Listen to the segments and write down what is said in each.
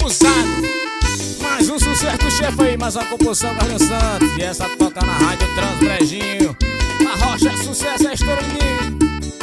abusado. Mais um sucesso do chefe aí, mais uma composição Carlinhos Santos. E essa toca na rádio Transbrejinho. A rocha é sucesso, é estouro menino.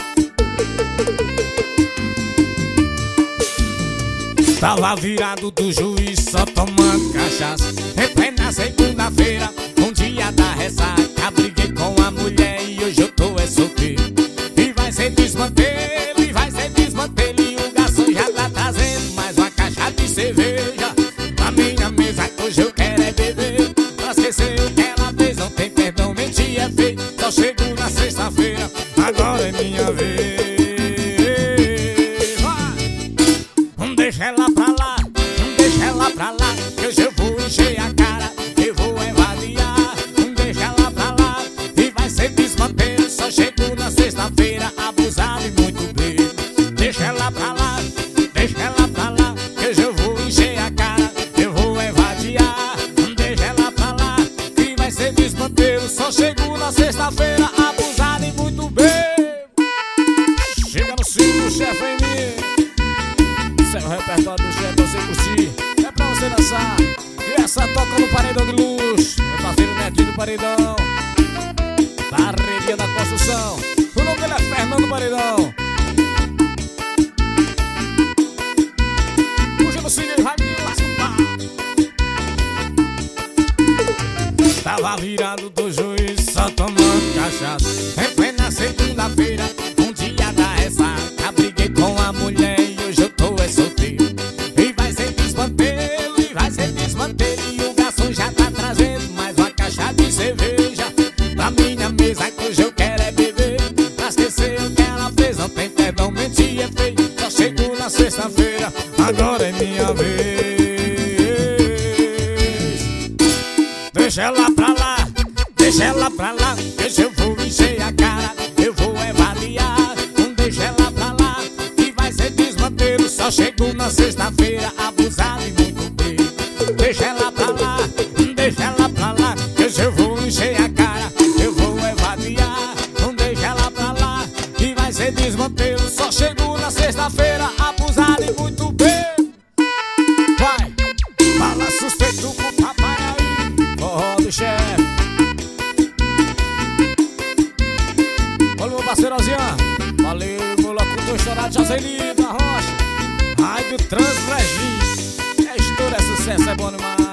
Tava virado do juiz, só tomando cachaça. Em plena segunda-feira, um dia da ressaca. Briguei com a mulher e hoje eu tô solteiro. E vai ser desmantelo, e vai ser desmantelo. E o garçom já tá trazendo mais uma caixa de cerveja na minha mesa, que hoje eu quero é beber. Pra esquecer o que ela fez, não tem perdão, mentir é feio. Só chego na sexta-feira, agora é minha vez. Deixa ela pra lá, deixa ela pra lá, que hoje eu vou encher a cara, eu vou evadiar. Deixa ela pra lá, e vai ser desmantelo. Só chego na sexta-feira, abusado e muito bem. Deixa ela pra lá, que hoje eu vou encher a cara, eu vou evadiar. Deixa ela pra lá, e vai ser desmantelo. Só chego na sexta-feira, abusado e muito bem. Chega no ciclo, chefe em mim. Esse é o repertório do chefe, você curtir, é pra você dançar. E essa toca no paredão de luxo, meu parceiro Netinho do Paredão, Barreirinha da Construção. O nome dele é Fernando Paredão. Puxa no cílio, Raiminho, lasca o pau. Tava virado do juiz, só tomando cachaça. Em plena segunda-feira, um dia da ressaca. Briguei com a mulher e hoje eu tô solteiro. E vai ser desmantelo, e vai ser desmantelo. E o garçom já tá trazendo mais uma caixa de cerveja pra minha mesa, que hoje eu quero é beber. Pra esquecer o que ela fez, não tem perdão, mentir é feio. Só chego na sexta-feira, agora é minha vez. Deixa ela pra lá, deixa ela pra lá, que hoje eu vou encher a cara, eu vou evadiar. Deixa ela pra lá, que vai ser desmantelo. Só chego na sexta-feira, abusado e muito bem. Deixa ela pra lá, que hoje eu vou encher a cara, eu vou evadiar. Deixa ela pra lá, que vai ser desmantelo. Só chego na sexta-feira, abusado e muito bem. Vai, fala suspeito com o papai aí, forró do chefe. Olha o meu parceiro Ozian. Valeu, meu locutor estourado, Joselito da Rocha. Rádio Transbrejinho. É estouro, é sucesso, é bom demais.